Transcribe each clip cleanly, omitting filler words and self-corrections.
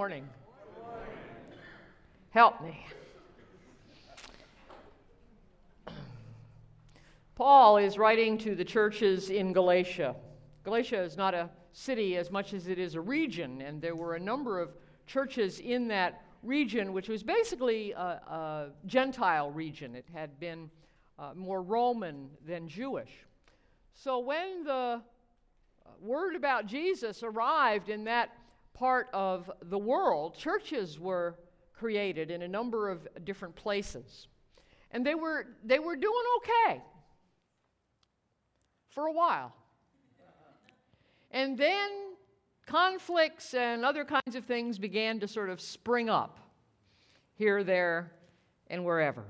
morning. Help me. Paul is writing to the churches in Galatia. Galatia is not a city as much as it is a region, and there were a number of churches in that region, which was basically a Gentile region. It had been more Roman than Jewish. So when the word about Jesus arrived in that part of the world, churches were created in a number of different places. And they were doing okay for a while. And then conflicts and other kinds of things began to sort of spring up here, there, and wherever.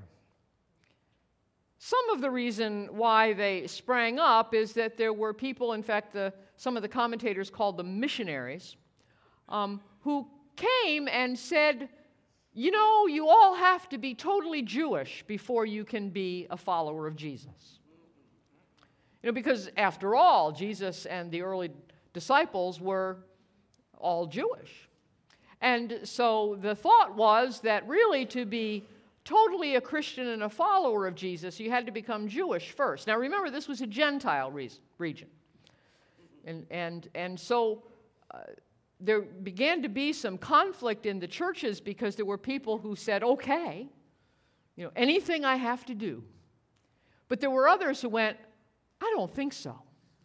Some of the reason why they sprang up is that there were people, in fact, some of the commentators called them missionaries, who came and said, you know, you all have to be totally Jewish before you can be a follower of Jesus. You know, because after all, Jesus and the early disciples were all Jewish. And so the thought was that really to be totally a Christian and a follower of Jesus, you had to become Jewish first. Now remember, this was a Gentile region. And so there began to be some conflict in the churches because there were people who said, okay, you know, anything I have to do. But there were others who went, I don't think so.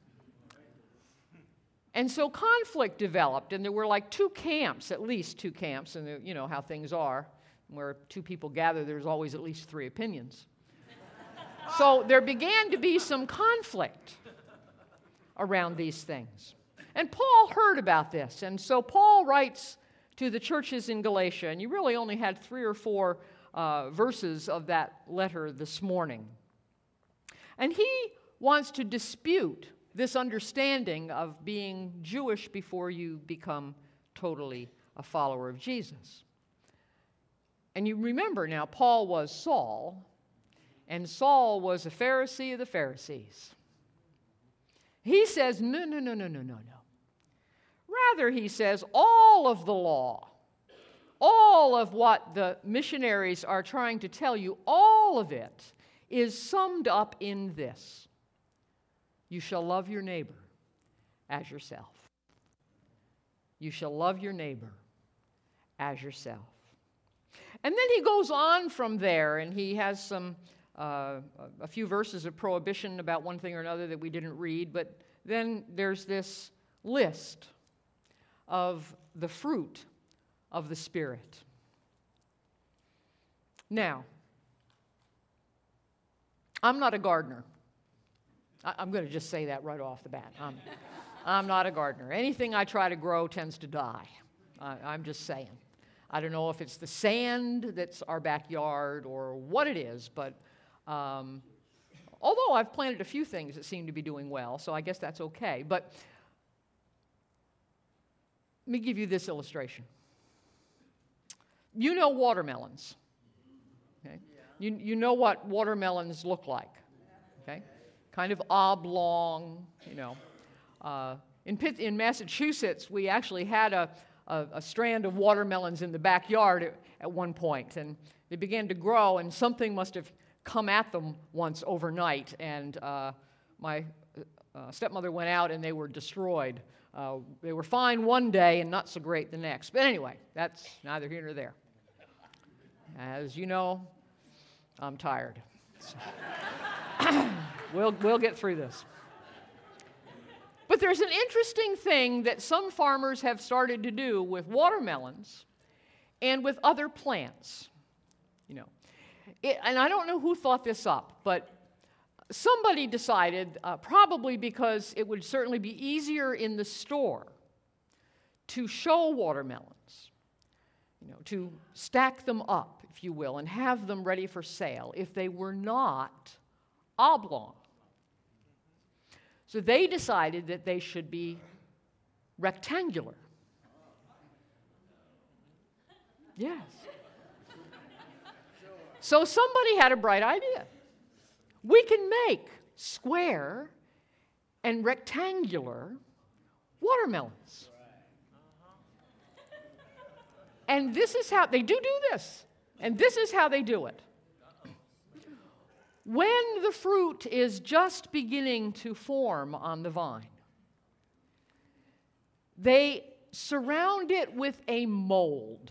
And so conflict developed, and there were like two camps, at least two camps, and you know how things are. Where two people gather, there's always at least three opinions. So there began to be some conflict around these things. And Paul heard about this, and so Paul writes to the churches in Galatia, and you really only had 3 or 4 verses of that letter this morning. And he wants to dispute this understanding of being Jewish before you become totally a follower of Jesus. And you remember now, Paul was Saul, and Saul was a Pharisee of the Pharisees. He says, no. Rather, he says, all of the law, all of what the missionaries are trying to tell you, all of it is summed up in this. You shall love your neighbor as yourself. You shall love your neighbor as yourself. And then he goes on from there, and he has a few verses of prohibition about one thing or another that we didn't read, but then there's this list of the fruit of the Spirit. Now, I'm not a gardener. I'm going to just say that right off the bat. I'm not a gardener. Anything I try to grow tends to die. I'm just saying. I don't know if it's the sand that's our backyard or what it is, but although I've planted a few things that seem to be doing well, so I guess that's okay. But let me give you this illustration. You know watermelons. Okay? You know what watermelons look like. Okay? Kind of oblong, you know. In Massachusetts, we actually had a strand of watermelons in the backyard at one point, and they began to grow, and something must have come at them once overnight, and my stepmother went out, and they were destroyed. They were fine one day and not so great the next. But anyway, that's neither here nor there. As you know, I'm tired. So we'll get through this. But there's an interesting thing that some farmers have started to do with watermelons and with other plants. You know, and I don't know who thought this up, but somebody decided, probably because it would certainly be easier in the store to show watermelons, you know, to stack them up, if you will, and have them ready for sale if they were not oblong. So they decided that they should be rectangular. Yes. So somebody had a bright idea. We can make square and rectangular watermelons. And this is how they do this. And this is how they do it. When the fruit is just beginning to form on the vine, they surround it with a mold,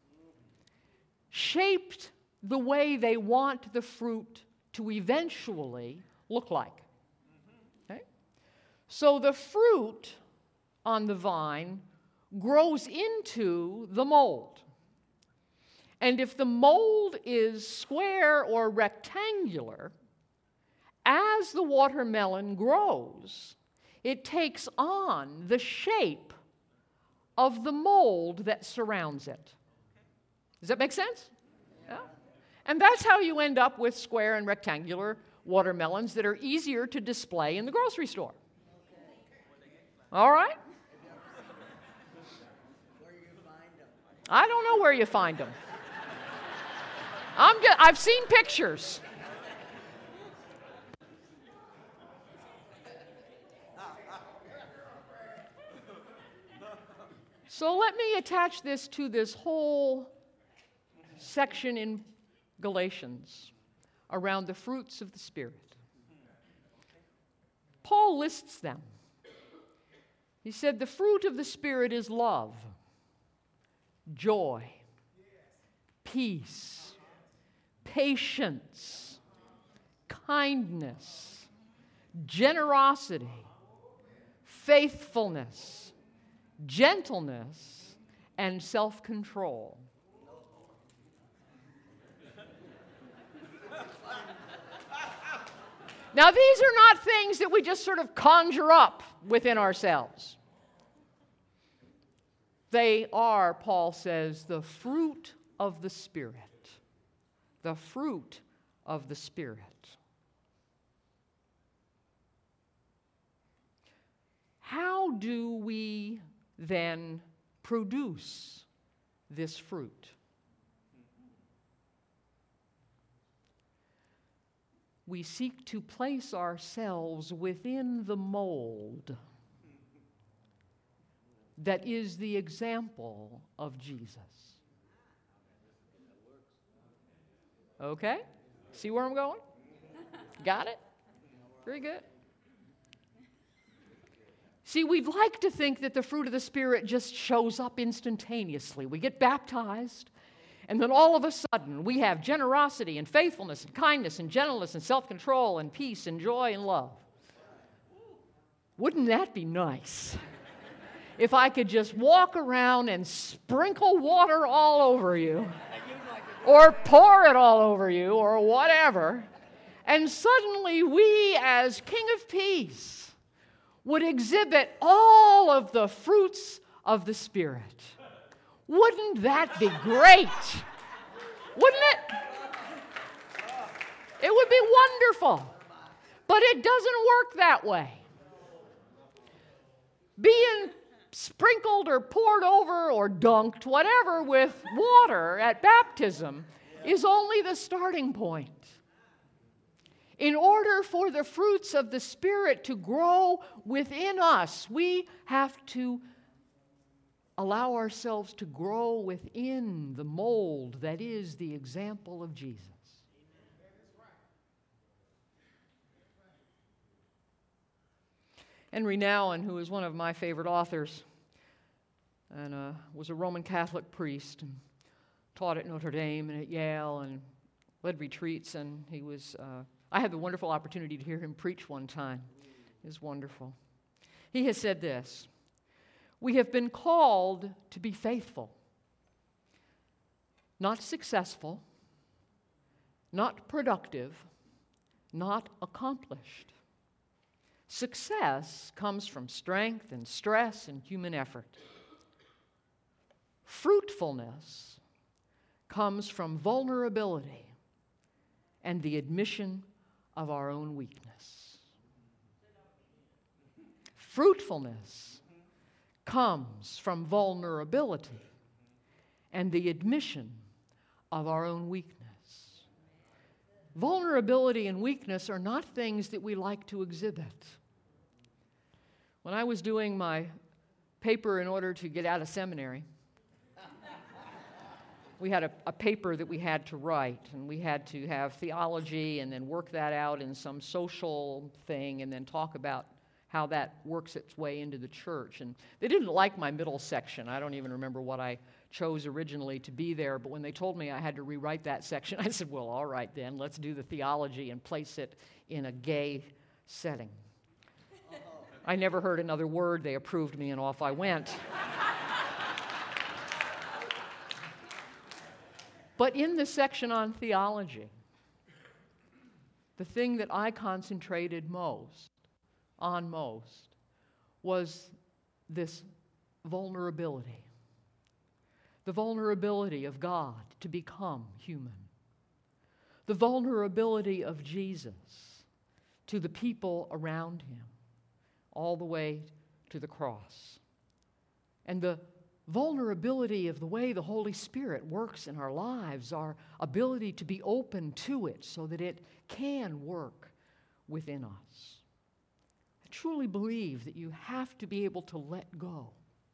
shaped the way they want the fruit to eventually look like. Okay? So the fruit on the vine grows into the mold. And if the mold is square or rectangular, as the watermelon grows, it takes on the shape of the mold that surrounds it. Does that make sense? Yeah. And that's how you end up with square and rectangular watermelons that are easier to display in the grocery store. All right? I don't know where you find them. I've seen pictures. So let me attach this to this whole section in Galatians around the fruits of the Spirit. Paul lists them. He said, the fruit of the Spirit is love, joy, peace, patience, kindness, generosity, faithfulness, gentleness, and self-control. Now, these are not things that we just sort of conjure up within ourselves. They are, Paul says, the fruit of the Spirit. The fruit of the Spirit. How do we then produce this fruit? We seek to place ourselves within the mold that is the example of Jesus. Okay? See where I'm going? Got it? Very good. See, we'd like to think that the fruit of the Spirit just shows up instantaneously. We get baptized, and then all of a sudden we have generosity and faithfulness and kindness and gentleness and self-control and peace and joy and love. Wouldn't that be nice? If I could just walk around and sprinkle water all over you, or pour it all over you, or whatever, and suddenly we, as King of Peace, would exhibit all of the fruits of the Spirit. Wouldn't that be great? Wouldn't it? It would be wonderful. But it doesn't work that way. Being sprinkled or poured over or dunked, whatever, with water at baptism is only the starting point. In order for the fruits of the Spirit to grow within us, we have to allow ourselves to grow within the mold that is the example of Jesus. Henry Nouwen, who is one of my favorite authors, and was a Roman Catholic priest, and taught at Notre Dame and at Yale, and led retreats, and he was... I had the wonderful opportunity to hear him preach one time. It was wonderful. He has said this: we have been called to be faithful, not successful, not productive, not accomplished. Success comes from strength and stress and human effort. Fruitfulness comes from vulnerability and the admission of our own weakness. Fruitfulness comes from vulnerability and the admission of our own weakness. Vulnerability and weakness are not things that we like to exhibit. When I was doing my paper in order to get out of seminary, we had a paper that we had to write, and we had to have theology and then work that out in some social thing and then talk about how that works its way into the church. And they didn't like my middle section. I don't even remember what I chose originally to be there, but when they told me I had to rewrite that section, I said, well, all right then, let's do the theology and place it in a gay setting. I never heard another word. They approved me, and off I went. But in the section on theology, the thing that I concentrated most was this vulnerability. The vulnerability of God to become human. The vulnerability of Jesus to the people around him, all the way to the cross. And the vulnerability of the way the Holy Spirit works in our lives, our ability to be open to it so that it can work within us. I truly believe that you have to be able to let go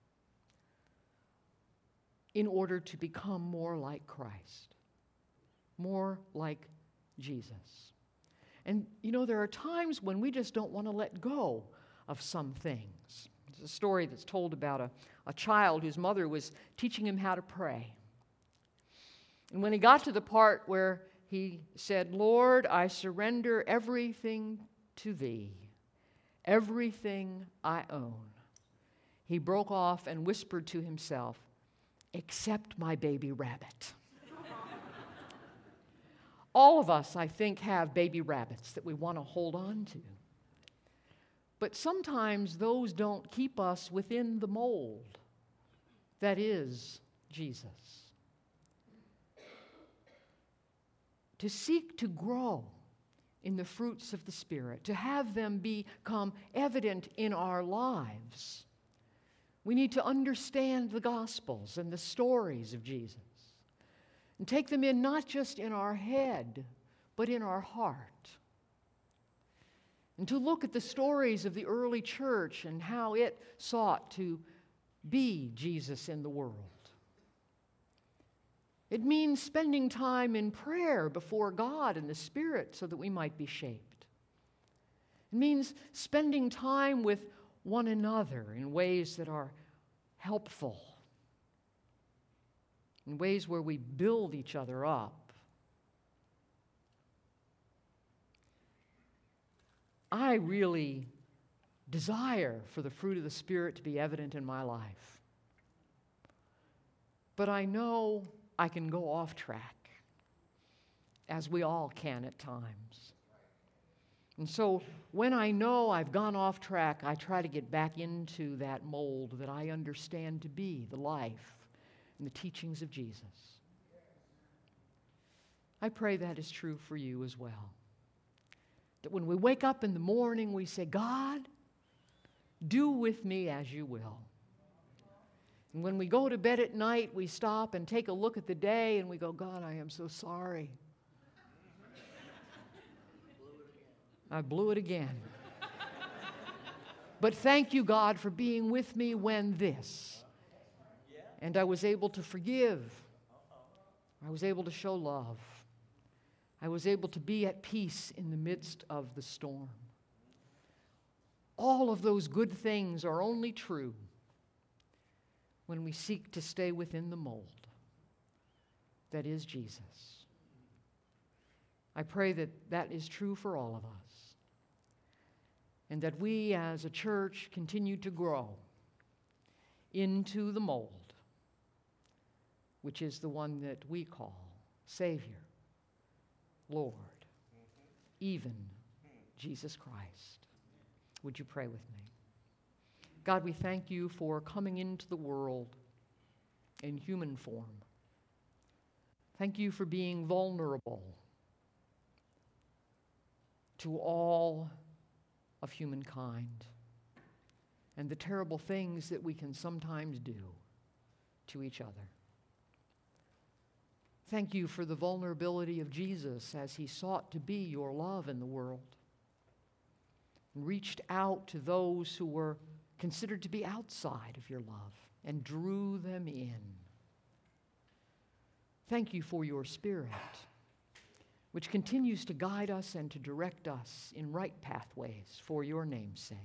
in order to become more like Christ, more like Jesus. And you know, there are times when we just don't want to let go of some things. There's a story that's told about a child whose mother was teaching him how to pray. And when he got to the part where he said, Lord, I surrender everything to thee, everything I own, he broke off and whispered to himself, except my baby rabbit. All of us, I think, have baby rabbits that we want to hold on to. But sometimes those don't keep us within the mold that is Jesus. To seek to grow in the fruits of the Spirit, to have them become evident in our lives, we need to understand the Gospels and the stories of Jesus and take them in not just in our head, but in our heart. And to look at the stories of the early church and how it sought to be Jesus in the world. It means spending time in prayer before God and the Spirit so that we might be shaped. It means spending time with one another in ways that are helpful, in ways where we build each other up. I really desire for the fruit of the Spirit to be evident in my life. But I know I can go off track, as we all can at times. And so when I know I've gone off track, I try to get back into that mold that I understand to be the life and the teachings of Jesus. I pray that is true for you as well. That when we wake up in the morning, we say, God, do with me as you will. And when we go to bed at night, we stop and take a look at the day and we go, God, I am so sorry. I blew it again. But thank you, God, for being with me when this. And I was able to forgive. I was able to show love. I was able to be at peace in the midst of the storm. All of those good things are only true when we seek to stay within the mold that is Jesus. I pray that that is true for all of us, and that we as a church continue to grow into the mold, which is the one that we call Savior, Lord, even Jesus Christ. Would you pray with me? God, we thank you for coming into the world in human form. Thank you for being vulnerable to all of humankind and the terrible things that we can sometimes do to each other. Thank you for the vulnerability of Jesus as he sought to be your love in the world and reached out to those who were considered to be outside of your love and drew them in. Thank you for your Spirit, which continues to guide us and to direct us in right pathways for your name's sake.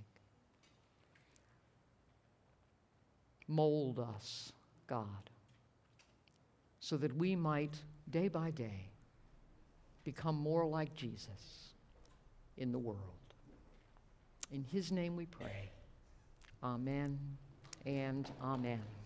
Mold us, God, so that we might, day by day, become more like Jesus in the world. In his name we pray. Amen and amen.